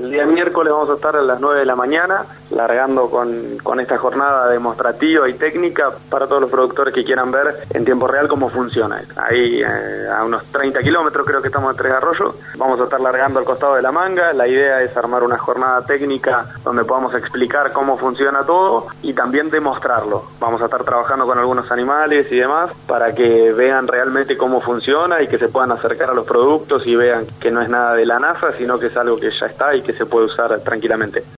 El día miércoles vamos a estar a las 9 de la mañana, largando con esta jornada demostrativa y técnica para todos los productores que quieran ver en tiempo real cómo funciona. Ahí a unos 30 kilómetros creo que estamos de Tres Arroyos, vamos a estar largando al costado de La Manga. La idea es armar una jornada técnica donde podamos explicar cómo funciona todo y también demostrarlo. Vamos a estar trabajando con algunos animales y demás para que vean realmente cómo funciona y que se puedan acercar a los productos y vean que no es nada de la NASA, sino que es algo que ya está y que se puede usar tranquilamente.